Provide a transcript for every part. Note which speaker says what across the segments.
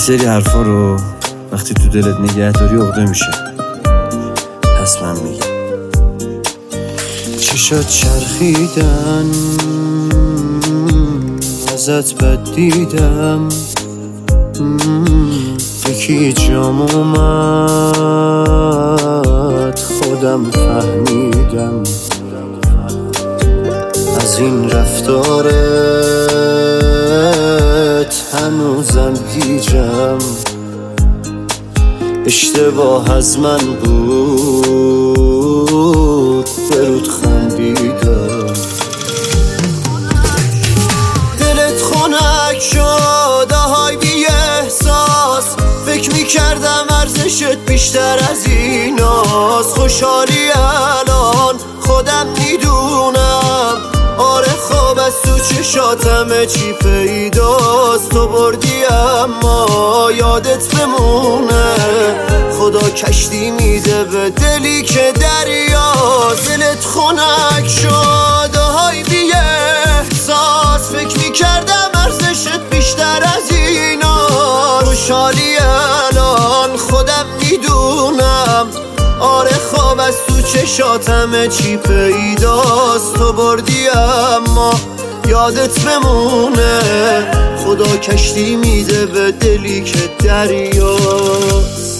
Speaker 1: سری حرفا رو وقتی تو دلت نگه داری عقده میشه. پس من میگم چشات چرخیدن، ازت بد دیدم، یکی جام اومد خودم فهمیدم، از این رفتارت هنوزم گیجم، اشتباه از من بود برود خندیدم. دلت خنک شد آهای بی احساس، فکر میکردم ارزشت بیشتر از ایناست. خوشحالی الان خودم میدونم، آره خواب از تو چشاتمه چی پیداست. تو بردی اما یادت بمونه، خدا کشتی میده به دلی که دریاست. دلت خنک شد آهای بی احساس، فکر میکردم ارزشت بیشتر از اینا. خوشحالی الان خودم میدونم، آره خواب از تو چشاتمه چی پیداست. تو بردی اما یادت بمونه، خدا کشتی میده به دلی که دریاست.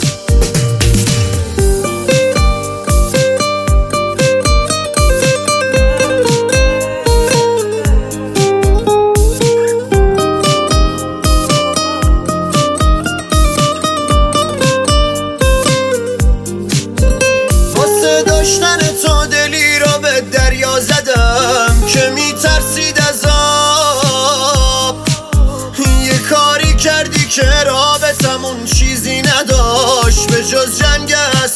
Speaker 1: داشتن تو دلی را به دریا زدم که میترسید از آب. یه کاری کردی که رابطمون چیزی نداشت به جز جنگ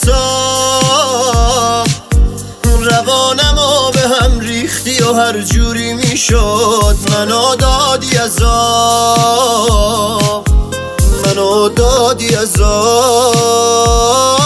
Speaker 1: اعصاب. روانمو به هم ریختی و هر جوری میشد منو دادی عذاب، منو دادی عذاب.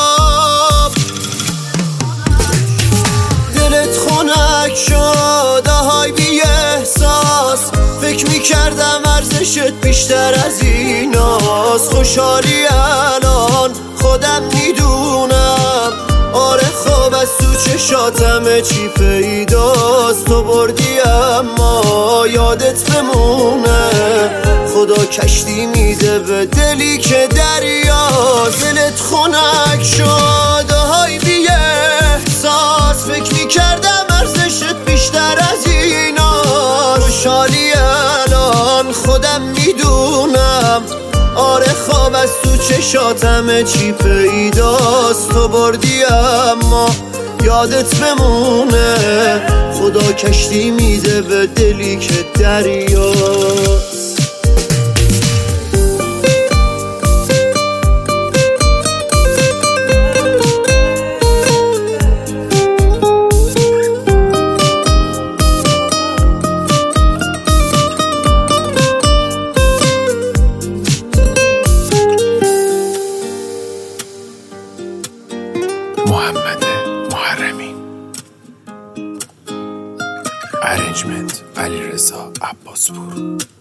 Speaker 1: خنک شد آهای بی احساس، فکر میکردم ارزشت بیشتر از ایناست. خوشحالی الان خودم میدونم، آره خواب از تو چشاتمه چی پیداست. تو بردی اما یادت بمونه، خدا کشتی میده به دلی که دریاست. دلت خنک شد آهای بی احساس، فکر میکردم ارزشت بیشتر از اینا. خوشحالی الان خودم میدونم، آره خواب از تو چشاتمه چی پیداست. تو بردی اما یادت بمونه، خدا کشتی میده به دلی که دریاست.
Speaker 2: محمد محرمی. ارنجمنت علیرضا عباسپور.